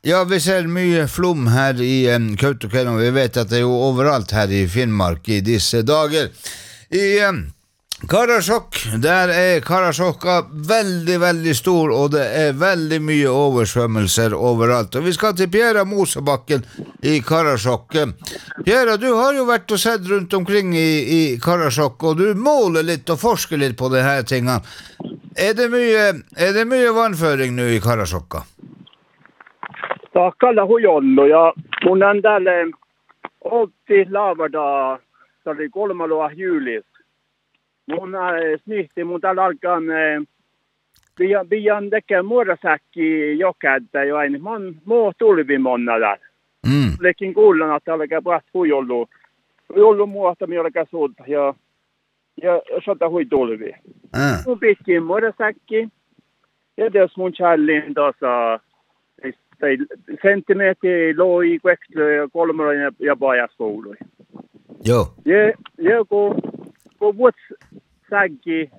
Ja, vi ser mye flom her i Kautokeino. Vi vet at det er jo overalt her i Finnmark i disse dager. I Karasjok, der er Karasjokka veldig, veldig stor, og det er veldig mye oversvømmelser overalt. Og vi skal til Pierre Mosebakken i Karasjok. Pierre, du har jo vært og sett rundt omkring i Karasjok, og du måler litt og forsker litt på de her tingene. Er det mye vannføring nu i Karasjokka? Kalla hujollu ja mun on täällä olti laavada tuli kolmaloa juulis. Mun snihti mun täällä alkaan pian tekee muodosäkki jokäätä jo aina. Man muu tulvimonna där. Lekin kuulan att alkaa praat hujollu. Hujollu muuta mi alkaa suulta ja sota hui tulvi. Mun pitkin muodosäkki. Ja jos mun challin tuossa sentimeter låg i Växjö ja kolmella ja Bajaskoulu. Joo. Ja kun vuotssäkki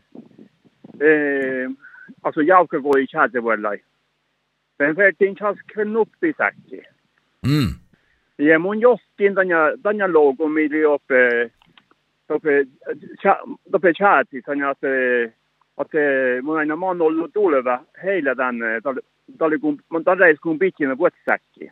alltså jag kan gå i Tjädervalla. Men verkligen chans knoppi säkki. Ja mun joskin tanja logo mieli uppe Tjädervalla tanja att mun aina man ollut tuleva heillä tänne man tarvitsee kun pitkin vuotssäkki.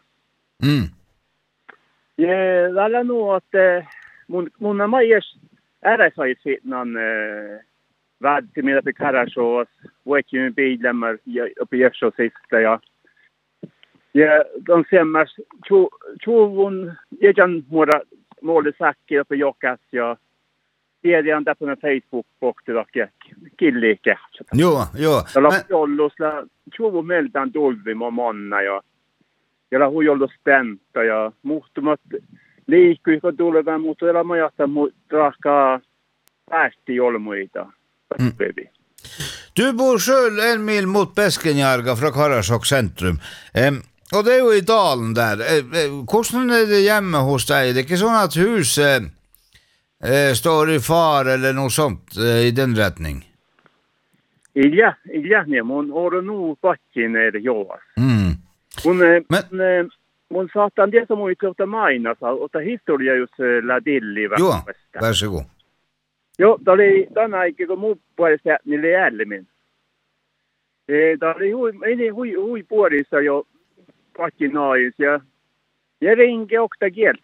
Ja tällä nu att mun är majs RSI-sidan värd med på Karasjok och ju bilar uppe i sista ja. Ja, de semmas tvåun jag måla säkki uppe Jokas ja. Det är där på Facebook och det och killike. Joo. Tällä jollosla chuvu meltan tulvi monna ja. Ja hujollu spenta ja muhtumat liikkui kun tulevan mutta ela majasta raka päästi jolmuita. Du bor själv 1 mil mot Beskenjärga från Karasjok centrum. Och det är ju i dalen där. Hvordan är det hjemme hos dig? Det är inte så att hus står i far eller något sånt i den rättning? Ja, mun har nu backen ner joas. Mun saattaa det som ut att mina så att historia just la dilli va. Jo, varsågod. Jo, då är denna inte gå mot på det sätt ni lärde min. Då är hur på det så jag backen nej så jag ringer och ta gäll.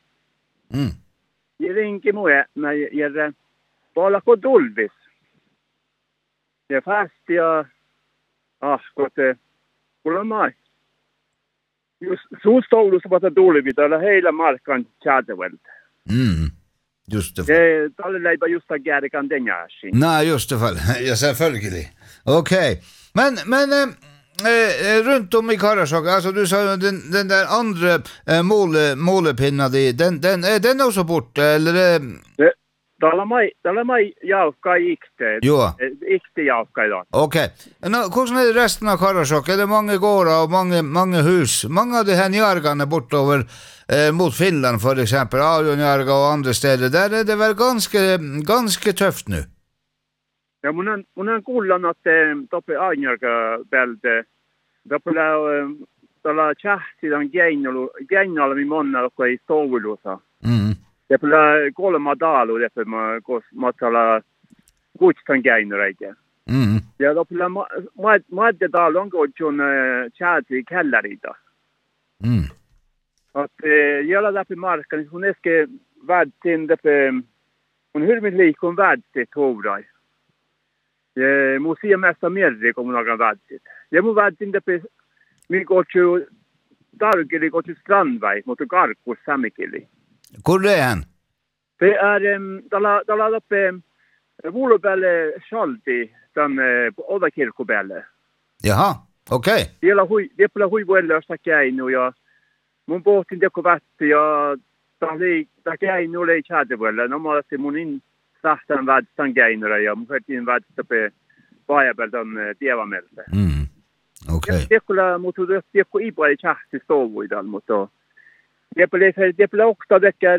Jag ringer mig när jag bara på dolvis. Jag fast jag gott kolla mig. Just så stod det som att dolvis eller hela marken Tjädervalla. Just det. Det talar lägga just att göra kan den ja. Nej, just det fall. Jag selvfølgelig. Okej. Men runt om i Karasjok, alltså du sa den där andra målepinnan den också borta eller Tällä mai jalka ikte. Joo. Ikte jalka idag. Okej. Hvordan är det resten av Karasjok? Är det många gårdar och många hus? Många av de här njargarna bortover mot Finland för exempel, Ajonjarga och andra städer. Där är det väl ganska tufft nu. Ja, mun on kuullut, että toppe Ajonjarga bälde tällä chahtidan geinnolla mi monna joka ei soulusa. Det blir kolma dalu det för man tala kutstan geinnoreike. Ja, då blir madde dalon går ju chati kellarita. Att göra det på marken hon är ska värden det för hon hur med lik hon värdet tovrai. Jag måste se mest mer om några värdet. Jag måste värden det på mig går ju dargeli går till strandväg mot Karkos Samikili. Hvor är han? Det är där uppe Volobelle Schalti den Odakirkobelle. Jaha, okej. Det är på hui vuellösta käinu ja mun pohtin teko vätti ja ta käinu lei Tjädervalla. Normaalisesti mun in sahtan vädstan käinura ja mun färtin vädstä pe Pajapeltan Tievamelta. Okej. Tekola mutu teko ipai chahti stovuidal mutta det blir också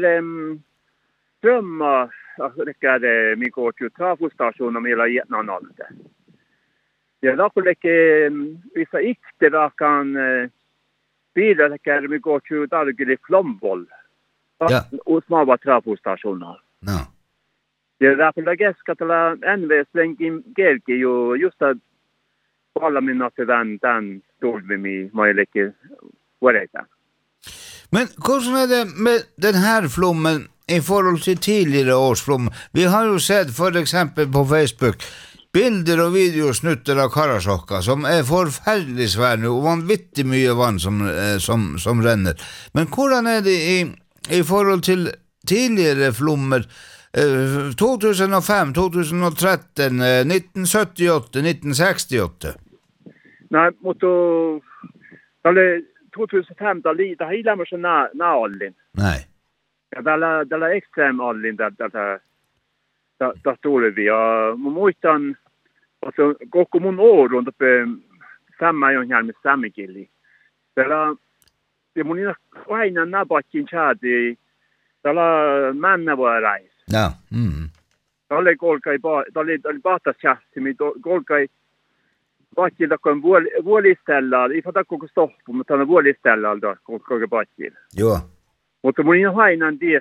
strömmar det mig går till trafostationen med hela Vietnamlandet. Ja, då skulle vissa ikter kan bilar kan vi gå till dagen i Flomboll. Ja. Och små trafostationer. No. Det är därför jag ska till NV släng Gergi ju just att alla mina till den stod vi mig möjligt vad det är. Men hvordan er det med den her flommen i forhold til tidligere års flom? Vi har jo sett for eksempel på Facebook bilder og videosnutter av Karasjokka som er forferdelig svær nu og vanvittig mye vann som renner. Men hvordan er det i forhold til tidligere flommer 2005, 2013, 1978, 1968? Nej, mot eller 2005 då det hela mer så allin. Nej. Ja, det är extrem allin där står vi och motan alltså går kom en år runt upp samma jag här med Samigilli. Det monina vaina na bakin chadi. Där manna var rais. Ja. Där golkai där bata chasti med golkai Bakil da kan vårlistella, I får ta koko stopp om ta vårlistella då koko bakil. Jo. Och då måste ha innan det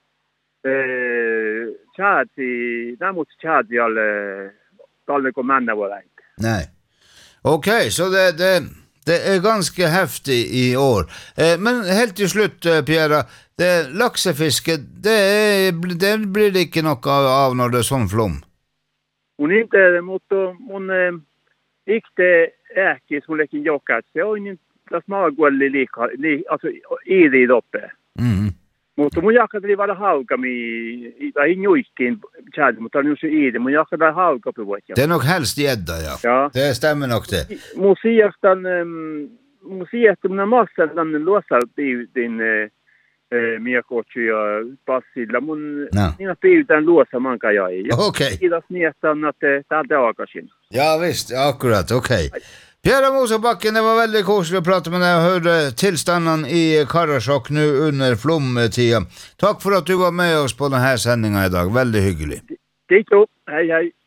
chati, däremot chati alle kommanna var det. Nej. Okej, så det är ganska häftigt i år. Men helt till slut, Pierre, det laksefiske, det blir det inte något av när det är sån flom. Hon inte mot hon Ikte äkis hon lekin jokat. Jag är inte smagwalli lika alltså i det uppe. Mutta mun jakadri vara hauka mi tai njuikin chad mutta nu så i det mun jakadri hauka på vad. Det är nog helst gädda, ja. Det stämmer nog det. Musiastan när massan den låsa din mia coach passilla mun ina pyytän luossa man kan jäi. Okej. Kiitos niestan att det dagasin. Ja visst, akkurat, okej. Pierre Mosebacken, det var väldigt koselig att prata med dig och hörde tillstånden i Karasjok nu under flomtiden. Tack för att du var med oss på den här sändningen idag, väldigt hyggelig. Hej hej.